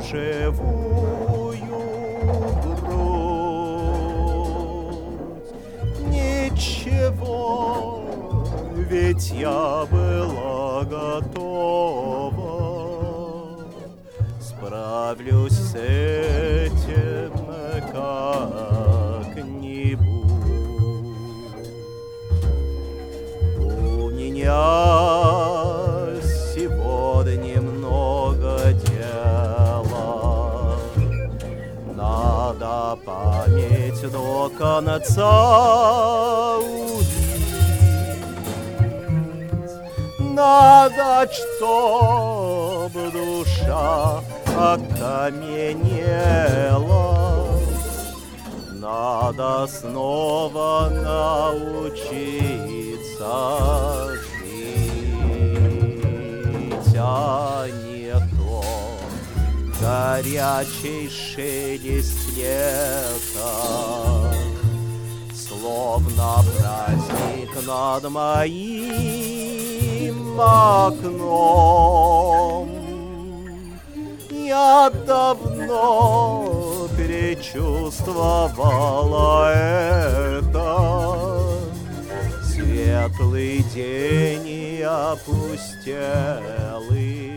живую грудь. Ничего, ведь я была готова, справлюсь с этим как-нибудь. У меня сегодня много дела, надо память до конца убить. Надо, чтоб душа окаменела, надо снова научиться жить, а не то горячий шелест лета, словно праздник над моим окном. Я давно предчувствовала это. Светлый день и опустелый